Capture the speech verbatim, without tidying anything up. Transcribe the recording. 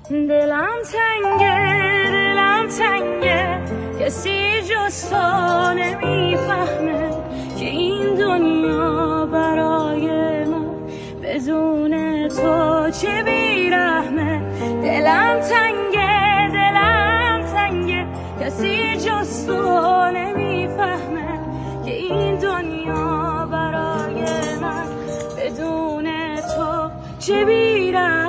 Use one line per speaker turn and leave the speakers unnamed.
دلم تنگه دلم تنگه کسی جز تو نمیفهمه که این دنیا برای من بدون تو چه بیرحمه. دلم تنگه دلم تنگه کسی جز تو نمیفهمه که این دنیا برای من بدون تو چه بیرحمه.